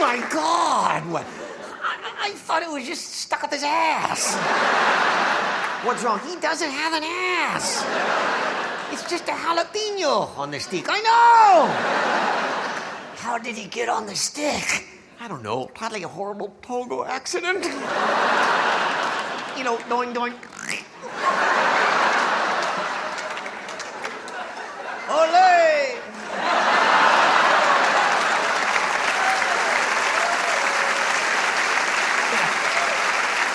my God! What? I thought it was just stuck up his ass. What's wrong? He doesn't have an ass. It's just a jalapeno on the stick. I know! How did he get on the stick? I don't know. Probably a horrible Togo accident. You know, doing.